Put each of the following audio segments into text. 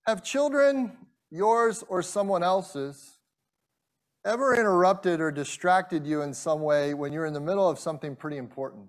Have children, yours or someone else's, ever interrupted or distracted you in some way when you're in the middle of something pretty important?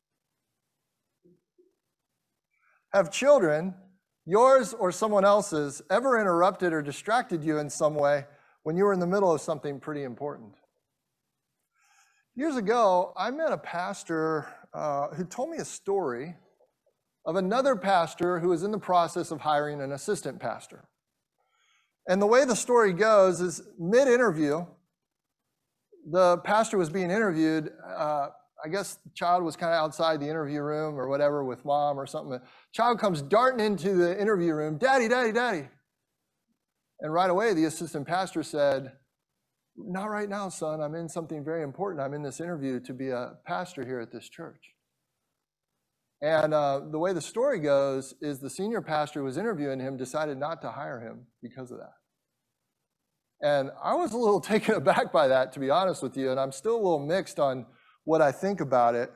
Have children, yours or someone else's, ever interrupted or distracted you in some way when you were in the middle of something pretty important? Years ago, I met a pastor who told me a story of another pastor who was in the process of hiring an assistant pastor. And the way the story goes is mid-interview, the pastor was being interviewed. I guess the child was kind of outside the interview room or whatever with mom or something. The child comes darting into the interview room, "Daddy, daddy, daddy." And right away, the assistant pastor said, "Not right now, son. I'm in something very important. I'm in this interview to be a pastor here at this church." And the way the story goes is the senior pastor who was interviewing him decided not to hire him because of that. And I was a little taken aback by that, to be honest with you, and I'm still a little mixed on what I think about it.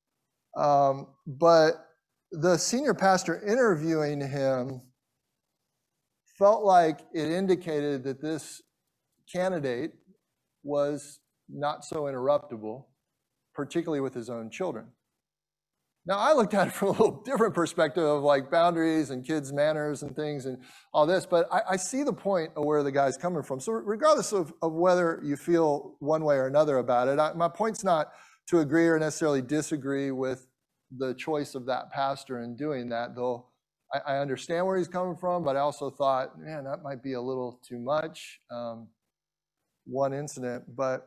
But the senior pastor interviewing him felt like it indicated that this candidate was not so interruptible, particularly with his own children. Now, I looked at it from a little different perspective of like boundaries and kids' manners and things and all this, but I see the point of where the guy's coming from. So regardless of whether you feel one way or another about it, my point's not to agree or necessarily disagree with the choice of that pastor in doing that, though I understand where he's coming from, but I also thought, man, that might be a little too much, one incident. But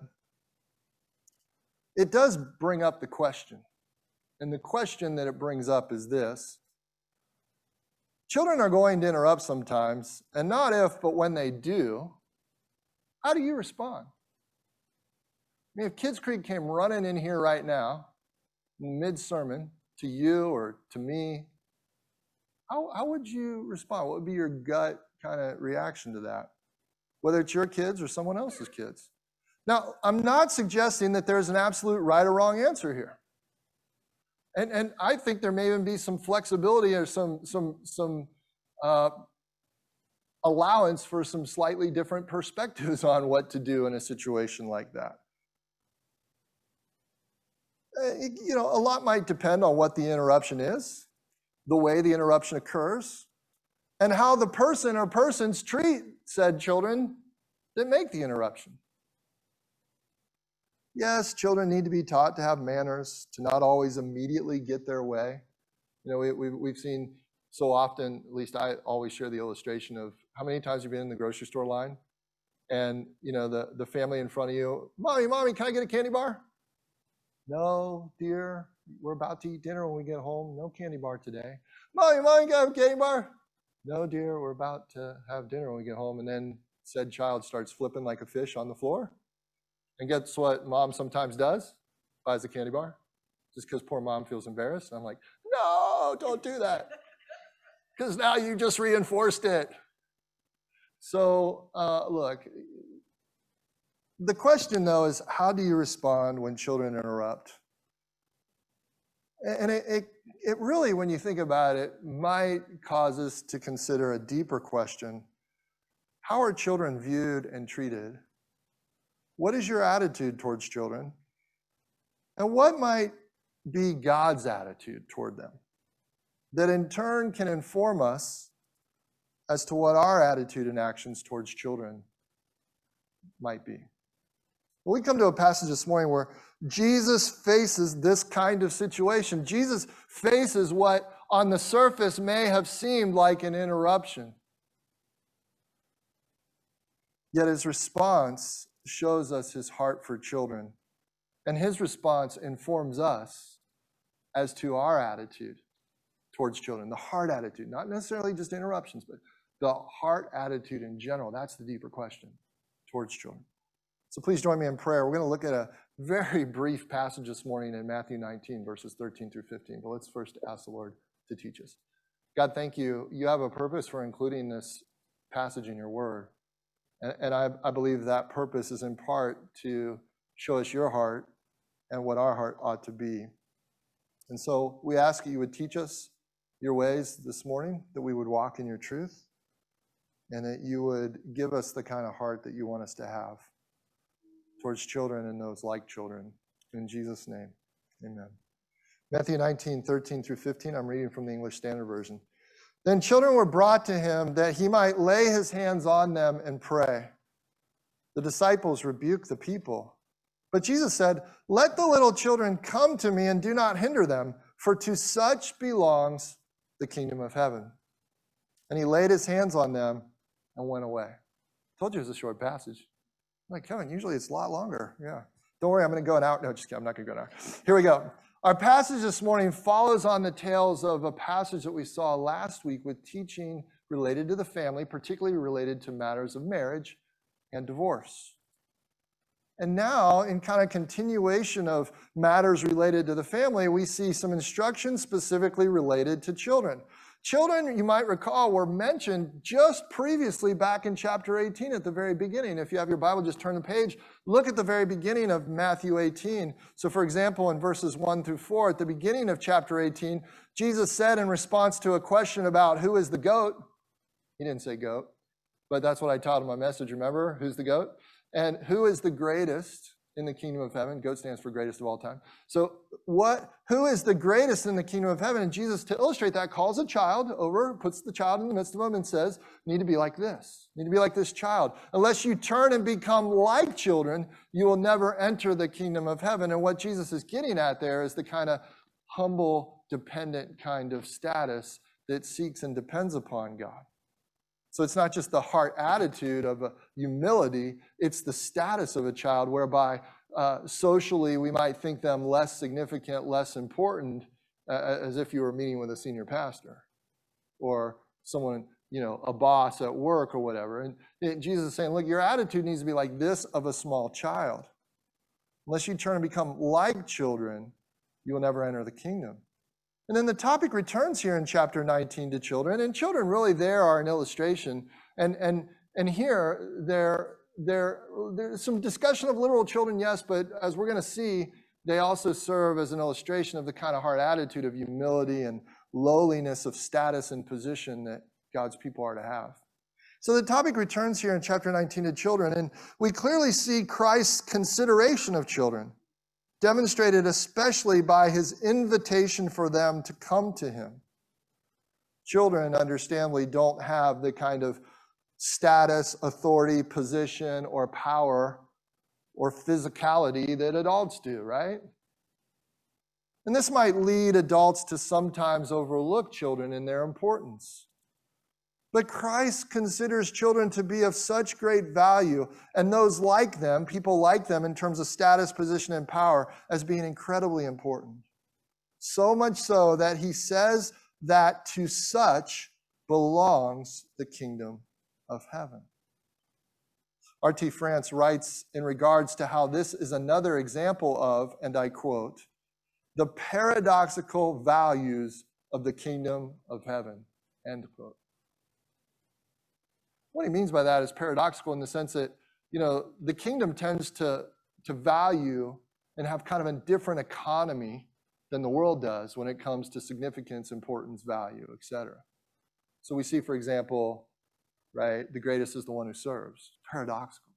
it does bring up the question. And the question that it brings up is this. Children are going to interrupt sometimes, and not if, but when they do, how do you respond? I mean, if Kids Creek came running in here right now, mid-sermon, to you or to me, how would you respond? What would be your gut kind of reaction to that? Whether it's your kids or someone else's kids. Now, I'm not suggesting that there's an absolute right or wrong answer here. And I think there may even be some flexibility or some allowance for some slightly different perspectives on what to do in a situation like that. You know, a lot might depend on what the interruption is, the way the interruption occurs, and how the person or persons treat said children that make the interruption. Yes, children need to be taught to have manners, to not always immediately get their way. You know, we've seen so often, at least I always share the illustration of how many times you've been in the grocery store line and, you know, the family in front of you, Mommy, can I get a candy bar? No, dear, we're about to eat dinner when we get home. No candy bar today. Mommy, can I have a candy bar? No, dear, we're about to have dinner when we get home. And then said child starts flipping like a fish on the floor. And guess what mom sometimes does? Buys a candy bar, just because poor mom feels embarrassed. And I'm like, no, don't do that, because now you just reinforced it. So look, the question though is, how do you respond when children interrupt? And it really, when you think about it, might cause us to consider a deeper question. How are children viewed and treated? What is your attitude towards children? And what might be God's attitude toward them that in turn can inform us as to what our attitude and actions towards children might be? Well, we come to a passage this morning where Jesus faces this kind of situation. Jesus faces what on the surface may have seemed like an interruption. Yet his response shows us his heart for children. And his response informs us as to our attitude towards children, the heart attitude, not necessarily just interruptions, but the heart attitude in general. That's the deeper question towards children. So please join me in prayer. We're going to look at a very brief passage this morning in Matthew 19, verses 13 through 15. But let's first ask the Lord to teach us. God, thank you. You have a purpose for including this passage in your word. And I believe that purpose is in part to show us your heart and what our heart ought to be. And so we ask that you would teach us your ways this morning, that we would walk in your truth. and that you would give us the kind of heart that you want us to have towards children and those like children. In Jesus' name, amen. Matthew 19, 13 through 15, I'm reading from the English Standard Version. Then children were brought to him that he might lay his hands on them and pray. The disciples rebuked the people. But Jesus said, let the little children come to me and do not hinder them, for to such belongs the kingdom of heaven. And he laid his hands on them and went away. I told you it was a short passage. I'm like, Kevin, usually it's a lot longer. Yeah. Don't worry, I'm going to go now. No, just kidding. I'm not going to go now. Here we go. Our passage this morning follows on the tails of a passage that we saw last week with teaching related to the family, particularly related to matters of marriage and divorce. And now, in kind of continuation of matters related to the family, we see some instructions specifically related to children. Children, you might recall, were mentioned just previously back in chapter 18 at the very beginning. If you have your Bible, just turn the page. Look at the very beginning of Matthew 18. So, for example, in verses 1 through 4, at the beginning of chapter 18, Jesus said in response to a question about who is the goat, he didn't say goat, but that's what I taught in my message, remember? Who's the goat? And who is the greatest in the kingdom of heaven? GOAT stands for greatest of all time. So who is the greatest in the kingdom of heaven? And Jesus, to illustrate that, calls a child over, puts the child in the midst of them and says, you need to be like this. You need to be like this child. Unless you turn and become like children, you will never enter the kingdom of heaven. And what Jesus is getting at there is the kind of humble, dependent kind of status that seeks and depends upon God. So it's not just the heart attitude of humility, it's the status of a child whereby socially we might think them less significant, less important, as if you were meeting with a senior pastor or someone, a boss at work or whatever. And Jesus is saying, look, your attitude needs to be like this of a small child. Unless you turn and become like children, you will never enter the kingdom. And then the topic returns here in chapter 19 to children, and children really there are an illustration. And here there's some discussion of literal children, yes, but as we're going to see, they also serve as an illustration of the kind of heart attitude of humility and lowliness of status and position that God's people are to have. So the topic returns here in chapter 19 to children, and we clearly see Christ's consideration of children, demonstrated especially by his invitation for them to come to him. Children, understandably, don't have the kind of status, authority, position, or power or physicality that adults do, right? And this might lead adults to sometimes overlook children in their importance. But Christ considers children to be of such great value, and those like them, people like them in terms of status, position, and power, as being incredibly important. So much so that he says that to such belongs the kingdom of heaven. R.T. France writes in regards to how this is another example of, and I quote, the paradoxical values of the kingdom of heaven, end quote. What he means by that is paradoxical in the sense that, the kingdom tends to value and have kind of a different economy than the world does when it comes to significance, importance, value, etc. So we see, for example, right, the greatest is the one who serves. Paradoxical.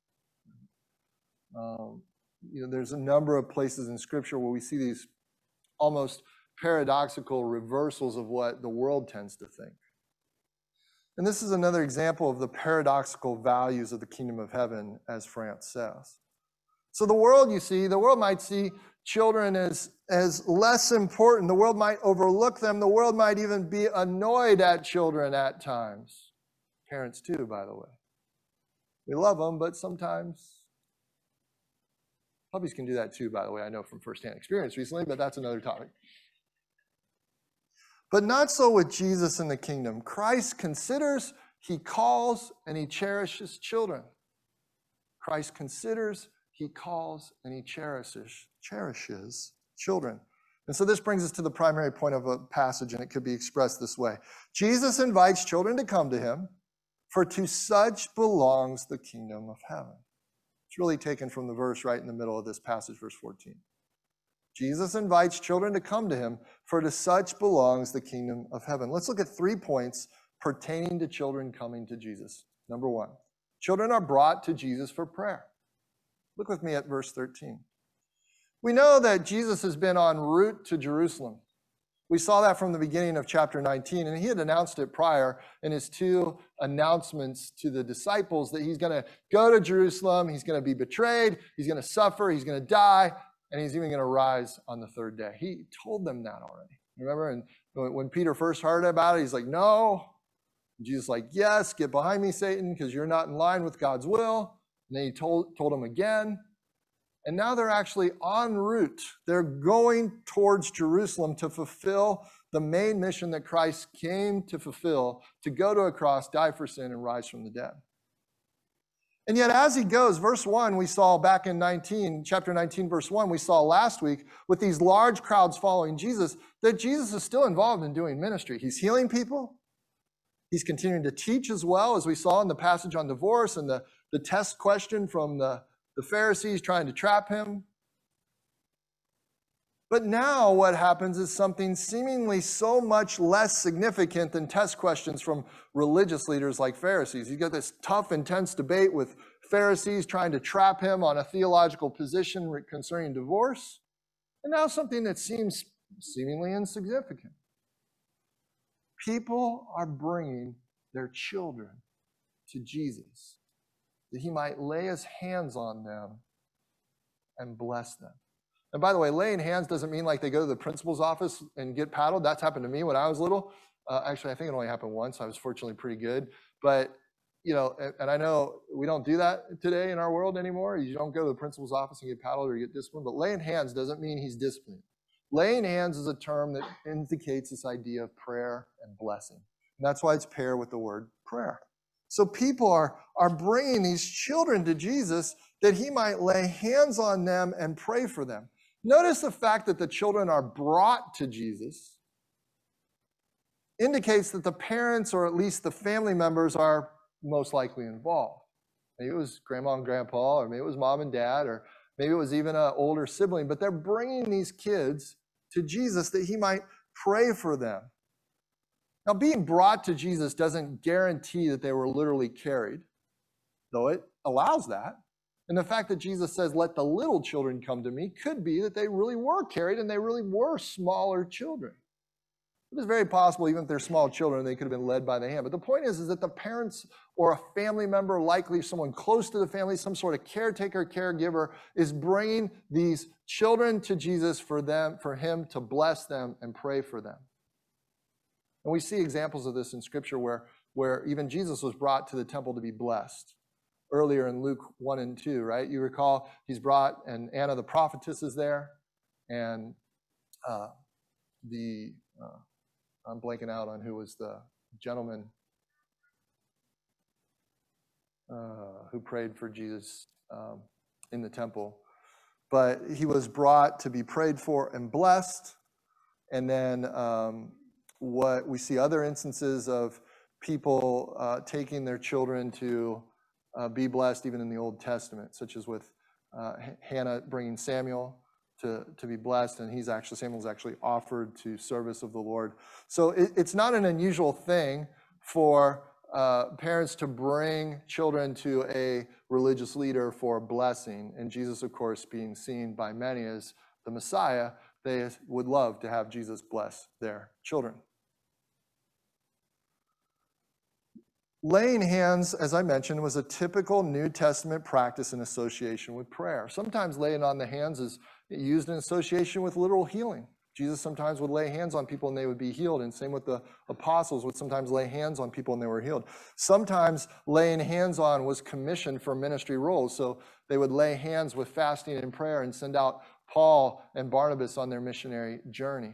There's a number of places in Scripture where we see these almost paradoxical reversals of what the world tends to think. And this is another example of the paradoxical values of the kingdom of heaven, as France says. So the world might see children as less important. The world might overlook them. The world might even be annoyed at children at times. Parents too, by the way. We love them, but sometimes puppies can do that too, by the way. I know from firsthand experience recently, but that's another topic. But not so with Jesus in the kingdom. Christ considers, he calls, and he cherishes children. Christ considers, he calls, and he cherishes children. And so this brings us to the primary point of a passage, and it could be expressed this way. Jesus invites children to come to him, for to such belongs the kingdom of heaven. It's really taken from the verse right in the middle of this passage, verse 14. Jesus invites children to come to him, for to such belongs the kingdom of heaven. Let's look at 3 points pertaining to children coming to Jesus. Number one, children are brought to Jesus for prayer. Look with me at verse 13. We know that Jesus has been en route to Jerusalem. We saw that from the beginning of chapter 19, and he had announced it prior in his two announcements to the disciples that he's going to go to Jerusalem, he's going to be betrayed, he's going to suffer, he's going to die, and he's even going to rise on the third day. He told them that already. Remember? And when Peter first heard about it, he's like, no. And Jesus is like, yes, get behind me, Satan, because you're not in line with God's will. And then he told him again. And now they're actually en route. They're going towards Jerusalem to fulfill the main mission that Christ came to fulfill, to go to a cross, die for sin, and rise from the dead. And yet as he goes, verse 1, we saw back in chapter 19, verse 1, we saw last week with these large crowds following Jesus, that Jesus is still involved in doing ministry. He's healing people. He's continuing to teach as well, as we saw in the passage on divorce and the test question from the Pharisees trying to trap him. But now what happens is something seemingly so much less significant than test questions from religious leaders like Pharisees. You get this tough, intense debate with Pharisees trying to trap him on a theological position concerning divorce. And now something that seems seemingly insignificant. People are bringing their children to Jesus, that he might lay his hands on them and bless them. And by the way, laying hands doesn't mean like they go to the principal's office and get paddled. That's happened to me when I was little. Actually, I think it only happened once. I was fortunately pretty good. But, and I know we don't do that today in our world anymore. You don't go to the principal's office and get paddled or get disciplined. But laying hands doesn't mean he's disciplined. Laying hands is a term that indicates this idea of prayer and blessing. And that's why it's paired with the word prayer. So people are bringing these children to Jesus that he might lay hands on them and pray for them. Notice the fact that the children are brought to Jesus indicates that the parents, or at least the family members, are most likely involved. Maybe it was grandma and grandpa, or maybe it was mom and dad, or maybe it was even an older sibling, but they're bringing these kids to Jesus that he might pray for them. Now, being brought to Jesus doesn't guarantee that they were literally carried, though it allows that. And the fact that Jesus says, let the little children come to me, could be that they really were carried and they really were smaller children. It is very possible, even if they're small children, they could have been led by the hand. But the point is that the parents or a family member, likely someone close to the family, some sort of caretaker, caregiver, is bringing these children to Jesus for him to bless them and pray for them. And we see examples of this in Scripture where even Jesus was brought to the temple to be blessed. Earlier in Luke 1 and 2, right? You recall he's brought, and Anna the prophetess is there, and I'm blanking out on who was the gentleman who prayed for Jesus in the temple. But he was brought to be prayed for and blessed. And then what we see other instances of people taking their children to be blessed, even in the Old Testament, such as with Hannah bringing Samuel to be blessed, and Samuel's actually offered to service of the Lord. So it's not an unusual thing for parents to bring children to a religious leader for blessing. And Jesus, of course, being seen by many as the Messiah, they would love to have Jesus bless their children. Laying hands, as I mentioned, was a typical New Testament practice in association with prayer. Sometimes laying on the hands is used in association with literal healing. Jesus sometimes would lay hands on people and they would be healed, and same with the apostles would sometimes lay hands on people and they were healed. Sometimes laying hands on was commissioned for ministry roles, so they would lay hands with fasting and prayer and send out Paul and Barnabas on their missionary journey.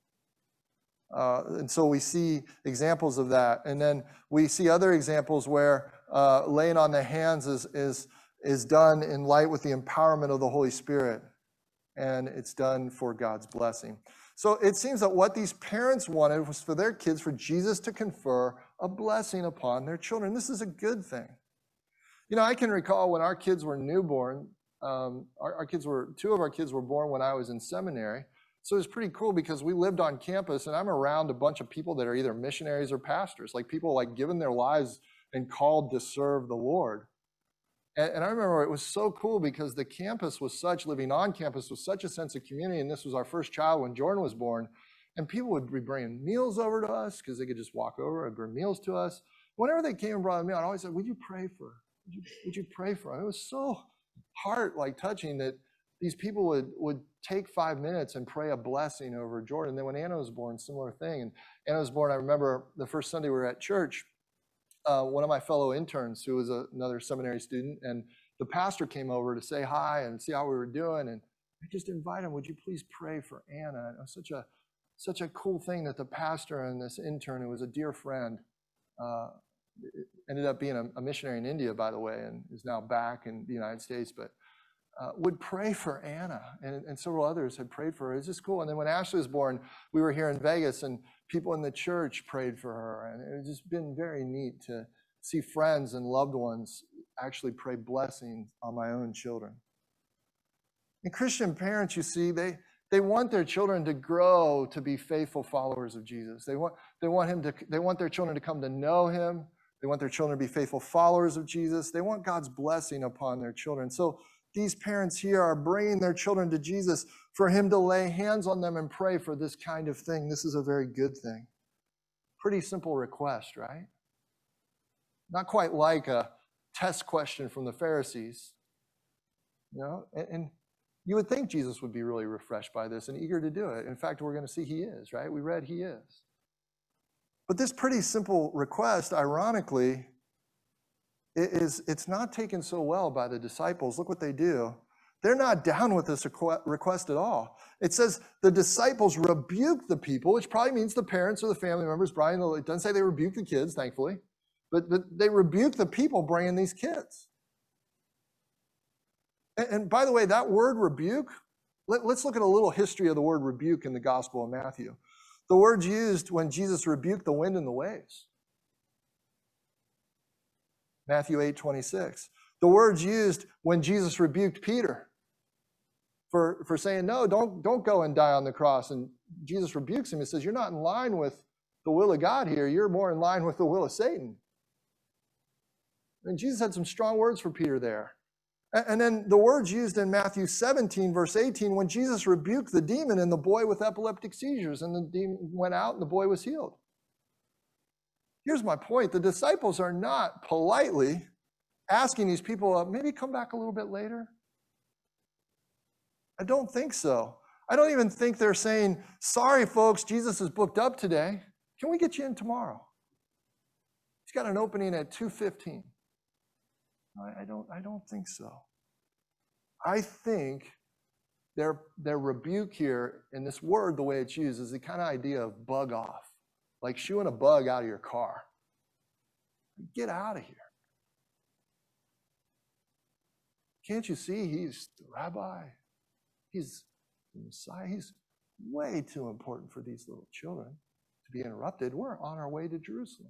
And so we see examples of that. And then we see other examples where laying on the hands is done in light with the empowerment of the Holy Spirit. And it's done for God's blessing. So it seems that what these parents wanted was for their kids, for Jesus to confer a blessing upon their children. This is a good thing. I can recall when our kids were newborn, two of our kids were born when I was in seminary. So it was pretty cool because we lived on campus and I'm around a bunch of people that are either missionaries or pastors, like people like giving their lives and called to serve the Lord. And I remember it was so cool because the campus was such, living on campus was such a sense of community. And this was our first child when Jordan was born. And people would be bringing meals over to us because they could just walk over and bring meals to us. Whenever they came and brought a meal, I'd always say, would you pray for her? Would you pray for her? It was so touching that these people would take 5 minutes and pray a blessing over Jordan. And then when Anna was born, similar thing. And Anna was born, I remember the first Sunday we were at church, one of my fellow interns who was another seminary student, and the pastor came over to say hi and see how we were doing. And I just invited him, would you please pray for Anna? And it was such a cool thing that the pastor and this intern, who was a dear friend, ended up being a missionary in India, by the way, and is now back in the United States, but would pray for Anna, and several others had prayed for her. It's just cool. And then when Ashley was born, we were here in Vegas, and people in the church prayed for her. And it's just been very neat to see friends and loved ones actually pray blessings on my own children. And Christian parents, you see, they want their children to grow to be faithful followers of Jesus. They want their children to come to know him. They want their children to be faithful followers of Jesus. They want God's blessing upon their children. So these parents here are bringing their children to Jesus for him to lay hands on them and pray for this kind of thing. This is a very good thing. Pretty simple request, right? Not quite like a test question from the Pharisees, and you would think Jesus would be really refreshed by this and eager to do it. In fact, we're going to see he is, right? We read he is. But this pretty simple request, ironically, it's not taken so well by the disciples. Look what they do. They're not down with this request at all. It says the disciples rebuked the people, which probably means the parents or the family members. Brian, it doesn't say they rebuked the kids, thankfully, but they rebuked the people bringing these kids. And by the way, that word rebuke, let's look at a little history of the word rebuke in the Gospel of Matthew. The word's used when Jesus rebuked the wind and the waves. Matthew 8:26. The word's used when Jesus rebuked Peter for saying, no, don't go and die on the cross. And Jesus rebukes him and says, you're not in line with the will of God here. You're more in line with the will of Satan. And Jesus had some strong words for Peter there. And then the words used in Matthew 17, verse 18, when Jesus rebuked the demon and the boy with epileptic seizures, and the demon went out and the boy was healed. Here's my point. The disciples are not politely asking these people, maybe come back a little bit later. I don't think so. I don't even think they're saying, sorry, folks, Jesus is booked up today. Can we get you in tomorrow? He's got an opening at 2:15. I don't think so. I think their rebuke here in this word, the way it's used, is the kind of idea of bug off. Like shooing a bug out of your car. Get out of here. Can't you see he's the rabbi? He's the Messiah. He's way too important for these little children to be interrupted. We're on our way to Jerusalem.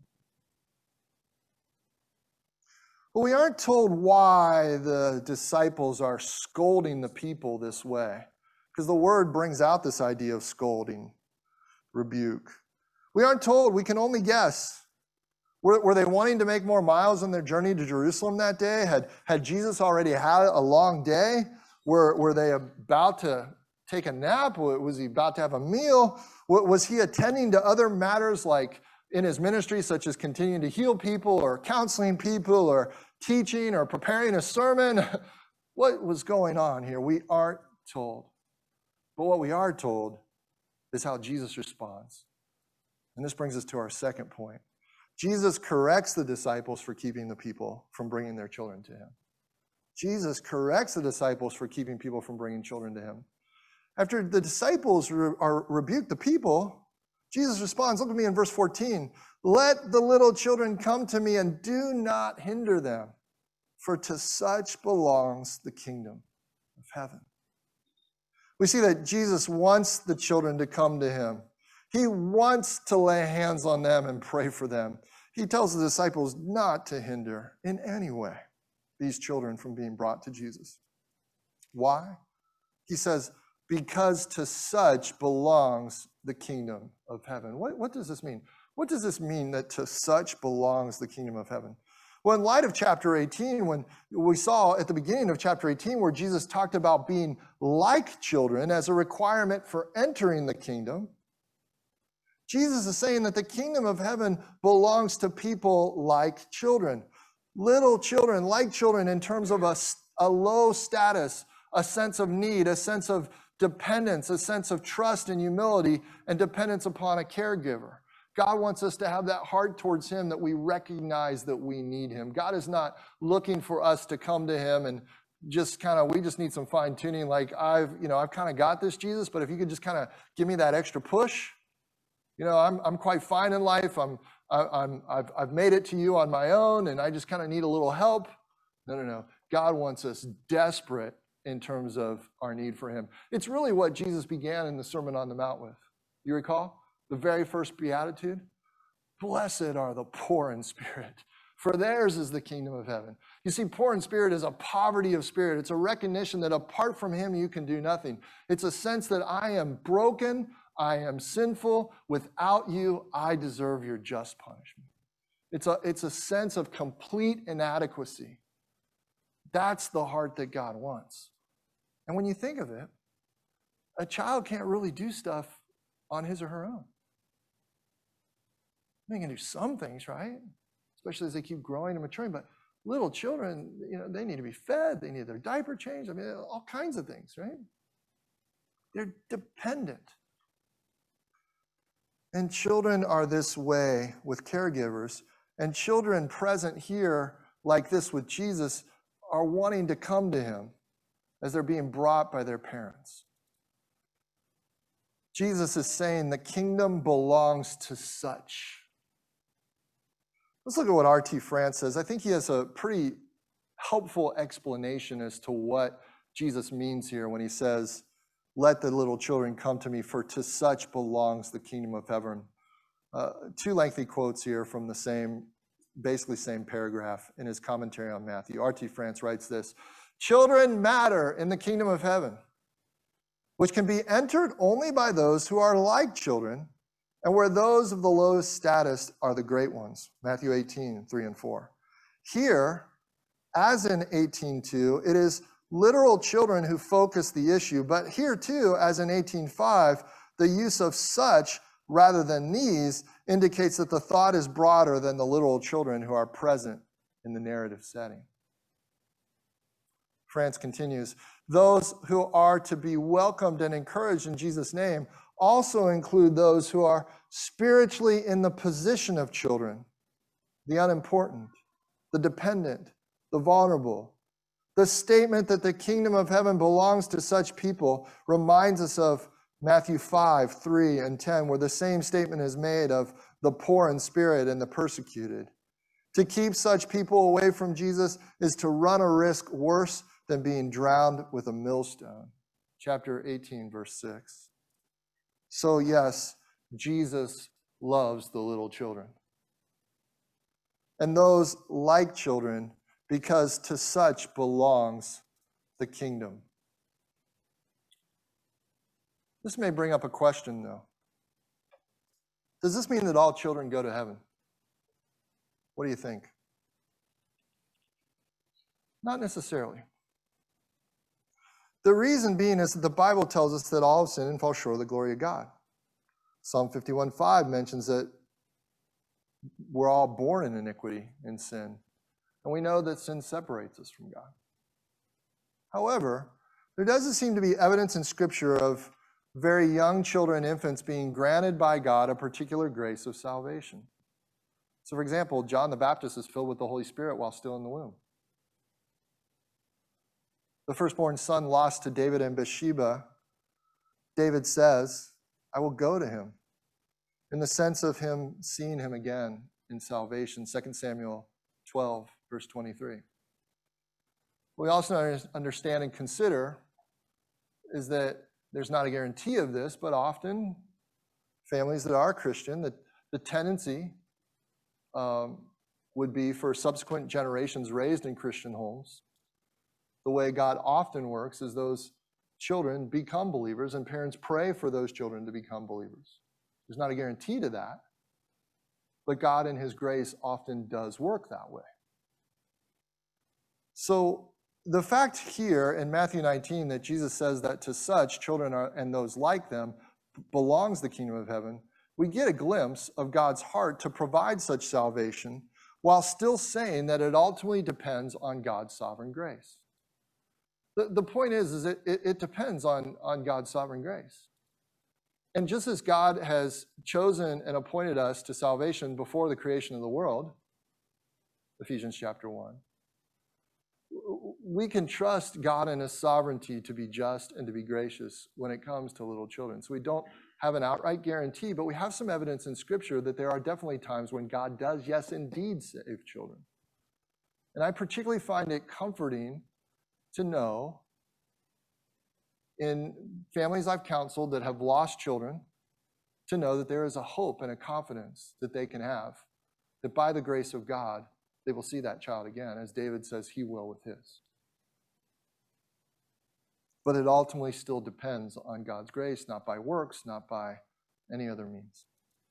But we aren't told why the disciples are scolding the people this way, because the word brings out this idea of scolding, rebuke. We aren't told. We can only guess. Were they wanting to make more miles on their journey to Jerusalem that day? Had Jesus already had a long day? Were they about to take a nap? Was he about to have a meal? Was he attending to other matters like in his ministry, such as continuing to heal people or counseling people or teaching or preparing a sermon? What was going on here? We aren't told. But what we are told is how Jesus responds. And this brings us to our second point. Jesus corrects the disciples for keeping the people from bringing their children to him. Jesus corrects the disciples for keeping people from bringing children to him. After the disciples rebuke the people, Jesus responds, look at me in verse 14. Let the little children come to me and do not hinder them, for to such belongs the kingdom of heaven. We see that Jesus wants the children to come to him. He wants to lay hands on them and pray for them. He tells the disciples not to hinder in any way these children from being brought to Jesus. Why? He says, because to such belongs the kingdom of heaven. What does this mean? What does this mean that to such belongs the kingdom of heaven? Well, in light of chapter 18, when we saw at the beginning of chapter 18 where Jesus talked about being like children as a requirement for entering the kingdom, Jesus is saying that the kingdom of heaven belongs to people like children. Little children, like children in terms of a low status, a sense of need, a sense of dependence, a sense of trust and humility and dependence upon a caregiver. God wants us to have that heart towards him that we recognize that we need him. God is not looking for us to come to him and just we just need some fine tuning. Like I've kind of got this, Jesus, but if you could just kind of give me that extra push, I'm quite fine in life. I've made it to you on my own and I just kind of need a little help. No. God wants us desperate in terms of our need for him. It's really what Jesus began in the Sermon on the Mount with. You recall? The very first beatitude, blessed are the poor in spirit, for theirs is the kingdom of heaven. You see, poor in spirit is a poverty of spirit. It's a recognition that apart from him, you can do nothing. It's a sense that I am broken, I am sinful. Without you, I deserve your just punishment. It's a sense of complete inadequacy. That's the heart that God wants. And when you think of it, a child can't really do stuff on his or her own. They can do some things, right? Especially as they keep growing and maturing. But little children, they need to be fed. They need their diaper changed. I mean, all kinds of things, right? They're dependent. And children are this way with caregivers. And children present here, like this with Jesus, are wanting to come to him as they're being brought by their parents. Jesus is saying the kingdom belongs to such. Let's look at what R.T. France says. I think he has a pretty helpful explanation as to what Jesus means here when he says, let the little children come to me, for to such belongs the kingdom of heaven. Two lengthy quotes here from the basically same paragraph in his commentary on Matthew. R.T. France writes this: children matter in the kingdom of heaven, which can be entered only by those who are like children, and where those of the lowest status are the great ones. Matthew 18, 3 and 4. Here, as in 18:2, it is literal children who focus the issue, but here too, as in 18:5, the use of such rather than these indicates that the thought is broader than the literal children who are present in the narrative setting. France continues, those who are to be welcomed and encouraged in Jesus' name also include those who are spiritually in the position of children, the unimportant, the dependent, the vulnerable. The statement that the kingdom of heaven belongs to such people reminds us of Matthew 5, 3, and 10, where the same statement is made of the poor in spirit and the persecuted. To keep such people away from Jesus is to run a risk worse than being drowned with a millstone. Chapter 18, verse 6. So yes, Jesus loves the little children. And those like children, because to such belongs the kingdom. This may bring up a question, though. Does this mean that all children go to heaven? What do you think? Not necessarily. The reason being is that the Bible tells us that all have sinned and fall short of the glory of God. Psalm 51:5 mentions that we're all born in iniquity and sin. And we know that sin separates us from God. However, there doesn't seem to be evidence in Scripture of very young children and infants being granted by God a particular grace of salvation. So, for example, John the Baptist is filled with the Holy Spirit while still in the womb. The firstborn son lost to David and Bathsheba, David says, I will go to him, in the sense of him seeing him again in salvation. 2 Samuel 12, verse 23. We also understand and consider is that there's not a guarantee of this, but often families that are Christian, the tendency would be for subsequent generations raised in Christian homes. The way God often works is those children become believers and parents pray for those children to become believers. There's not a guarantee to that, but God in his grace often does work that way. So the fact here in Matthew 19 that Jesus says that to such children and those like them belongs the kingdom of heaven, we get a glimpse of God's heart to provide such salvation while still saying that it ultimately depends on God's sovereign grace. The point is it depends on God's sovereign grace. And just as God has chosen and appointed us to salvation before the creation of the world, Ephesians chapter 1, we can trust God in his sovereignty to be just and to be gracious when it comes to little children. So we don't have an outright guarantee, but we have some evidence in Scripture that there are definitely times when God does, yes, indeed, save children. And I particularly find it comforting to know in families I've counseled that have lost children, to know that there is a hope and a confidence that they can have, that by the grace of God, they will see that child again, as David says he will with his. But it ultimately still depends on God's grace, not by works, not by any other means.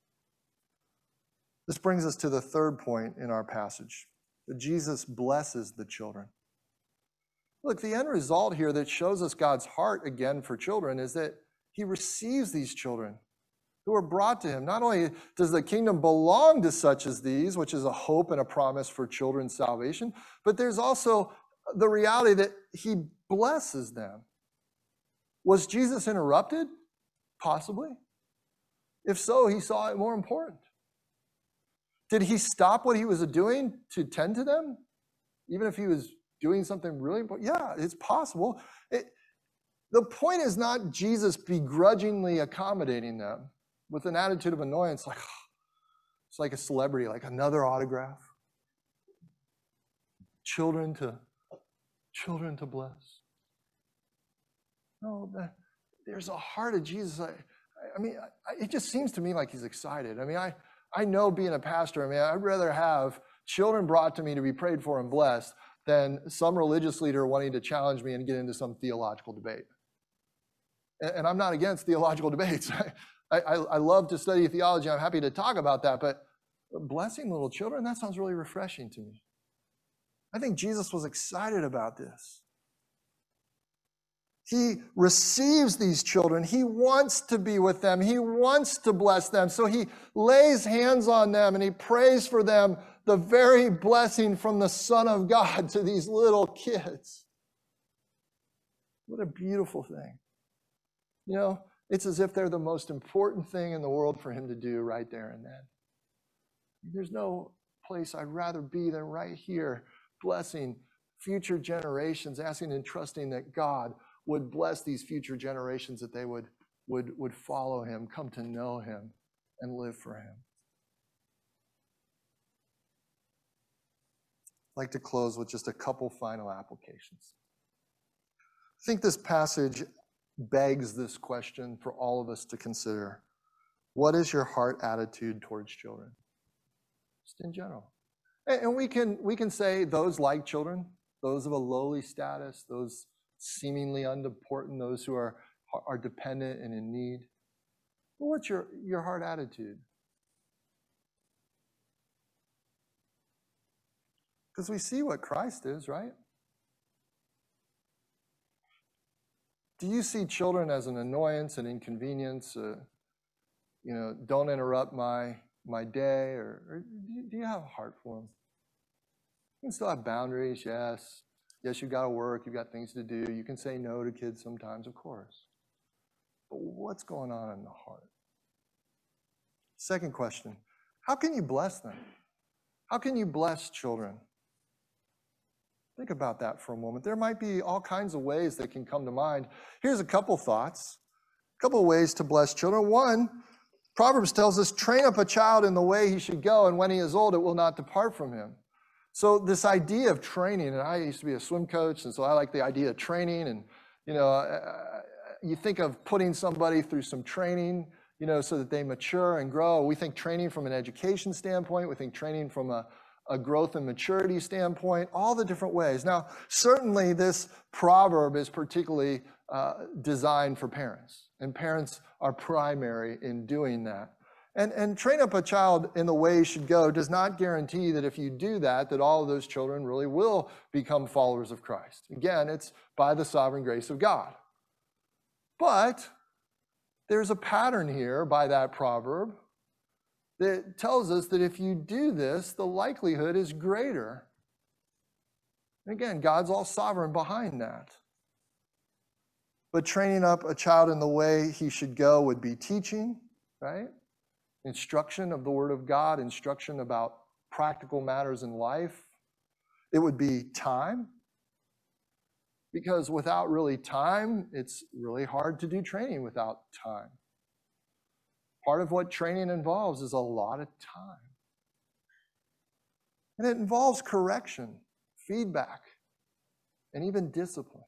This brings us to the third point in our passage, that Jesus blesses the children. Look, the end result here that shows us God's heart again for children is that he receives these children who are brought to him. Not only does the kingdom belong to such as these, which is a hope and a promise for children's salvation, but there's also the reality that he blesses them. Was Jesus interrupted? Possibly. If so, he saw it more important. Did he stop what he was doing to tend to them? Even if he was doing something really important? Yeah, it's possible. The point is not Jesus begrudgingly accommodating them with an attitude of annoyance, like, oh, it's like a celebrity, like another autograph. Children to bless. No, there's a heart of Jesus. It just seems to me like he's excited. I know being a pastor, I'd rather have children brought to me to be prayed for and blessed than some religious leader wanting to challenge me and get into some theological debate. And I'm not against theological debates. I love to study theology. I'm happy to talk about that. But blessing little children, that sounds really refreshing to me. I think Jesus was excited about this. He receives these children. He wants to be with them. He wants to bless them. So he lays hands on them and he prays for them the very blessing from the Son of God to these little kids. What a beautiful thing. You know, it's as if they're the most important thing in the world for him to do right there and then. There's no place I'd rather be than right here, blessing future generations, asking and trusting that God would bless these future generations, that they would follow him, come to know him, and live for him. I'd like to close with just a couple final applications. I think this passage begs this question for all of us to consider. What is your heart attitude towards children? Just in general. And we can say those like children, those of a lowly status, those seemingly unimportant, those who are dependent and in need. But what's your heart attitude? Because we see what Christ is, right? Do you see children as an annoyance, an inconvenience? Don't interrupt my day, or do you have a heart for them? You can still have boundaries, yes. Yes, you've got to work, you've got things to do. You can say no to kids sometimes, of course. But what's going on in the heart? Second question, how can you bless them? How can you bless children? Think about that for a moment. There might be all kinds of ways that can come to mind. Here's a couple thoughts, a couple of ways to bless children. One, Proverbs tells us, train up a child in the way he should go, and when he is old, it will not depart from him. So this idea of training, and I used to be a swim coach, and so I like the idea of training. And, you think of putting somebody through some training, so that they mature and grow. We think training from an education standpoint. We think training from a growth and maturity standpoint, all the different ways. Now, certainly this proverb is particularly designed for parents, and parents are primary in doing that. And train up a child in the way he should go does not guarantee that if you do that, that all of those children really will become followers of Christ. Again, it's by the sovereign grace of God. But there's a pattern here by that proverb that tells us that if you do this, the likelihood is greater. And again, God's all sovereign behind that. But training up a child in the way he should go would be teaching, right? Instruction of the Word of God, instruction about practical matters in life. It would be time, because without really time, it's really hard to do training without time. Part of what training involves is a lot of time. And it involves correction, feedback, and even discipline.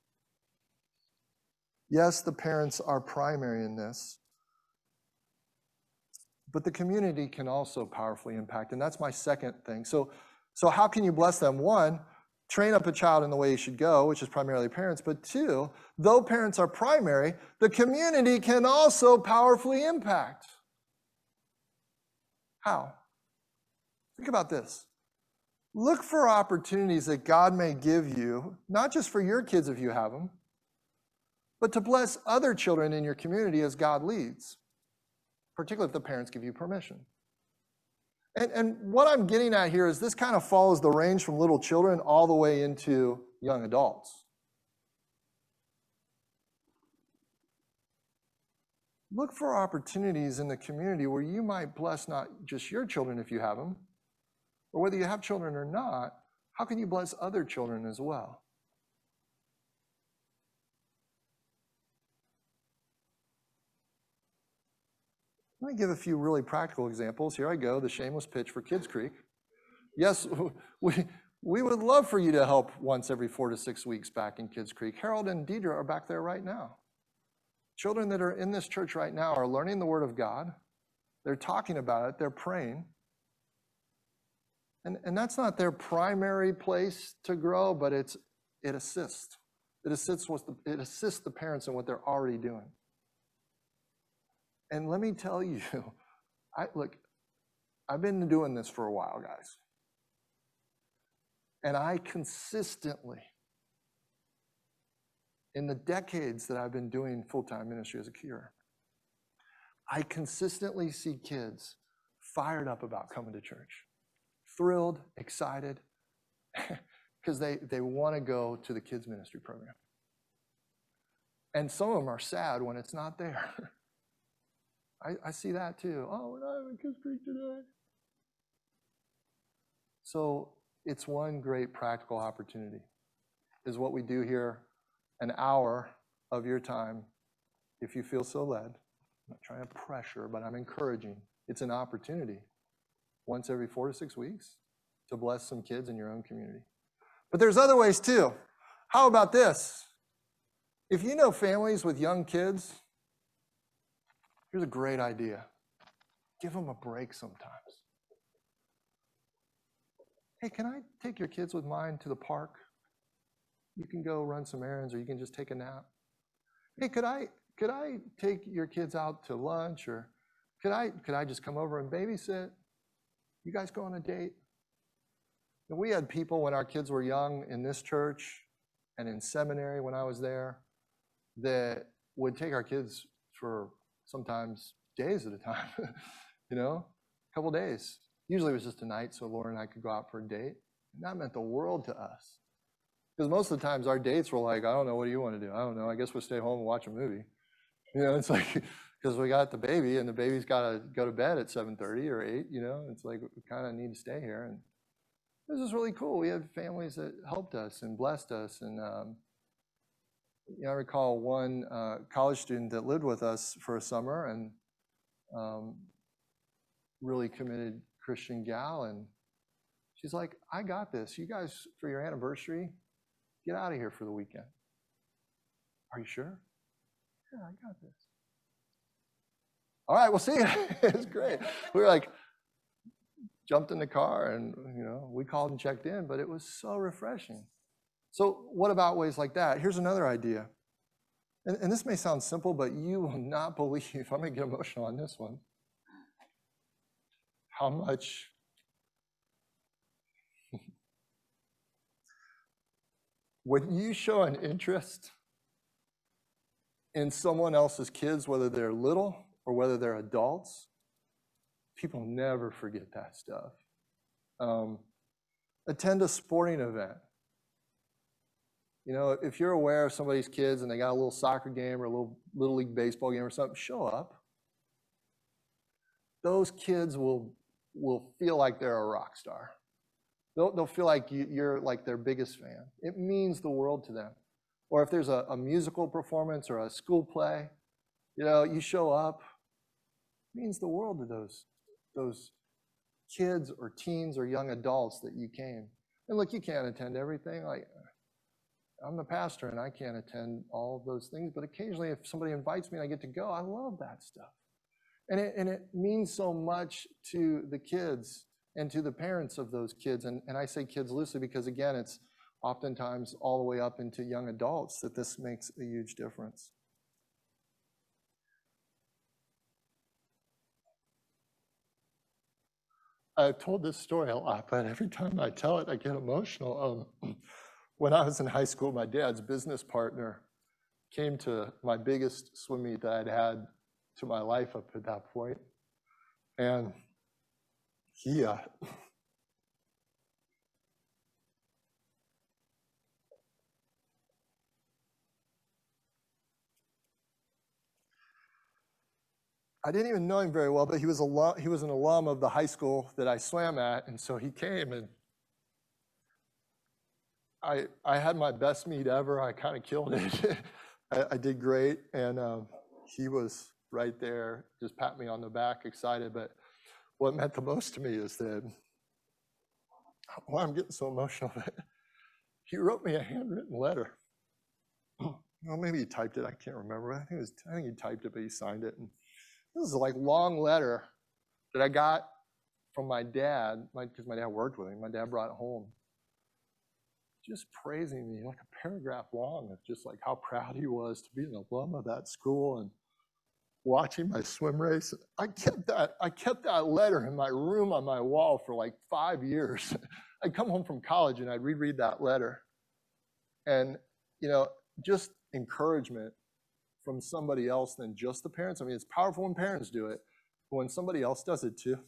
Yes, the parents are primary in this, but the community can also powerfully impact, and that's my second thing. So how can you bless them? One, train up a child in the way he should go, which is primarily parents, but two, though parents are primary, the community can also powerfully impact. How? Think about this. Look for opportunities that God may give you, not just for your kids if you have them, but to bless other children in your community as God leads, particularly if the parents give you permission. And what I'm getting at here is this kind of follows the range from little children all the way into young adults. Look for opportunities in the community where you might bless not just your children if you have them, or whether you have children or not, how can you bless other children as well? Let me give a few really practical examples. Here I go, the shameless pitch for Kids Creek. Yes, we would love for you to help once every 4 to 6 weeks back in Kids Creek. Harold and Deidre are back there right now. Children that are in this church right now are learning the Word of God. They're talking about it. They're praying. And that's not their primary place to grow, but it assists. It assists the parents in what they're already doing. And let me tell you, I've been doing this for a while, guys. And I consistently, in the decades that I've been doing full-time ministry as a keeper, I consistently see kids fired up about coming to church, thrilled, excited, because they want to go to the kids ministry program. And some of them are sad when it's not there. I see that too. Oh, we're not having Kids Creek today. So it's one great practical opportunity, is what we do here, an hour of your time, if you feel so led. I'm not trying to pressure, but I'm encouraging. It's an opportunity once every 4 to 6 weeks to bless some kids in your own community. But there's other ways too. How about this? If you know families with young kids, here's a great idea. Give them a break sometimes. Hey, can I take your kids with mine to the park? You can go run some errands, or you can just take a nap. Hey, could I take your kids out to lunch, or could I just come over and babysit? You guys go on a date? And we had people when our kids were young in this church and in seminary when I was there that would take our kids for sometimes days at a time, a couple days. Usually it was just a night, so Laura and I could go out for a date. And that meant the world to us. Because most of the times our dates were like, I don't know, what do you want to do? I don't know, I guess we'll stay home and watch a movie. It's like, because we got the baby, and the baby's got to go to bed at 7:30 or 8, It's like, we kind of need to stay here. And this is really cool. We had families that helped us and blessed us. And I recall one college student that lived with us for a summer, and really committed Christian gal, and she's like, I got this. You guys, for your anniversary, get out of here for the weekend. Are you sure? Yeah, I got this. All right, we'll see you. It's great. We were like, jumped in the car, and we called and checked in, but it was so refreshing. So what about ways like that? Here's another idea. And this may sound simple, but you will not believe, I'm going to get emotional on this one. how much when you show an interest in someone else's kids, whether they're little or whether they're adults, people never forget that stuff. Attend a sporting event. You know, if you're aware of somebody's kids and they got a little soccer game or a little league baseball game or something, show up. Those kids will feel like they're a rock star. They'll feel like you're like their biggest fan. It means the world to them. Or if there's a musical performance or a school play, you know, you show up, it means the world to those kids or teens or young adults that you came. And look, you can't attend everything. Like, I'm the pastor and I can't attend all of those things, but occasionally if somebody invites me and I get to go, I love that stuff. And it means so much to the kids and to the parents of those kids. And I say kids loosely because, again, it's oftentimes all the way up into young adults that this makes a huge difference. I've told this story a lot, but every time I tell it, I get emotional. When I was in high school, my dad's business partner came to my biggest swim meet that I'd had to my life up at that point. And he, I didn't even know him very well, but he was an alum of the high school that I swam at, and so he came, and I had my best meet ever. I kind of killed it. I did great, and he was right there, just patting me on the back, excited. But what meant the most to me is that, well, I'm getting so emotional, but he wrote me a handwritten letter. Well, maybe he typed it. I can't remember. I think he typed it, but he signed it. And this is like long letter that I got from my dad, because my dad worked with him. My dad brought it home, just praising me, like a paragraph long of just like how proud he was to be an alum of that school and watching my swim race. I kept that letter in my room on my wall for like 5 years. I'd come home from college and I'd reread that letter. And, you know, just encouragement from somebody else than just the parents. I mean, it's powerful when parents do it, but when somebody else does it too.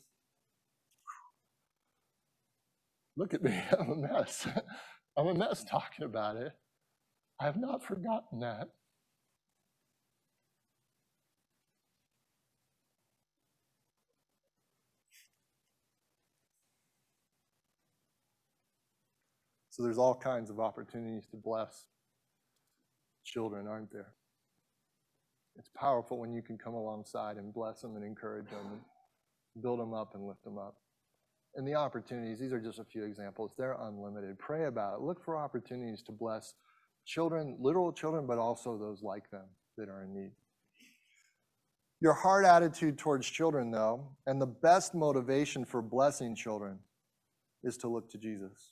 Look at me, I'm a mess. I'm a mess talking about it. I have not forgotten that. So there's all kinds of opportunities to bless children, aren't there? It's powerful when you can come alongside and bless them and encourage them and build them up and lift them up. And the opportunities, these are just a few examples. They're unlimited. Pray about it. Look for opportunities to bless children, literal children, but also those like them that are in need. Your heart attitude towards children, though, and the best motivation for blessing children is to look to Jesus.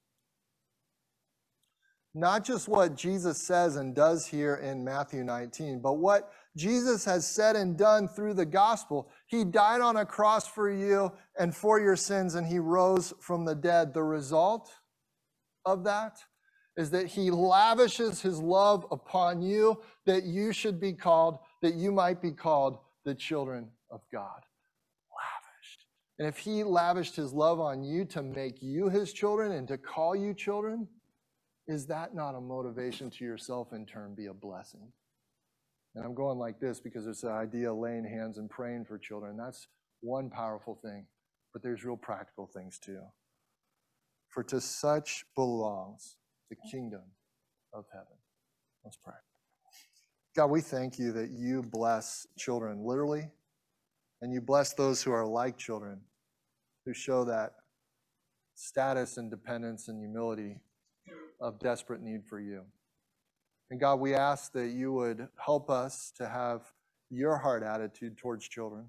Not just what Jesus says and does here in Matthew 19, but what Jesus has said and done through the gospel. He died on a cross for you and for your sins, and he rose from the dead. The result of that is that he lavishes his love upon you, that you should be called, that you might be called the children of God. Lavished. And if he lavished his love on you to make you his children and to call you children, is that not a motivation to yourself in turn be a blessing? And I'm going like this because it's the idea of laying hands and praying for children. That's one powerful thing, but there's real practical things too. For to such belongs the kingdom of heaven. Let's pray. God, we thank you that you bless children literally, and you bless those who are like children, who show that status and dependence and humility of desperate need for you. And God, we ask that you would help us to have your heart attitude towards children,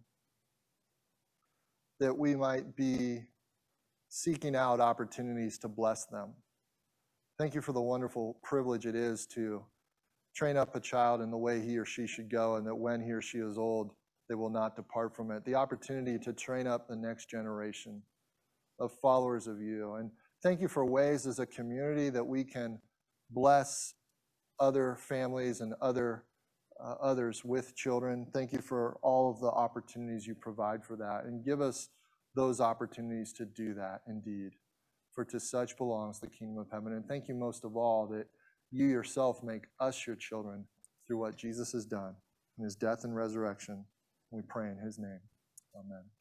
that we might be seeking out opportunities to bless them. Thank you for the wonderful privilege it is to train up a child in the way he or she should go, and that when he or she is old, they will not depart from it. The opportunity to train up the next generation of followers of you. And thank you for ways as a community that we can bless other families and others with children. Thank you for all of the opportunities you provide for that. And give us those opportunities to do that indeed. For to such belongs the kingdom of heaven. And thank you most of all that you yourself make us your children through what Jesus has done in his death and resurrection. We pray in his name. Amen.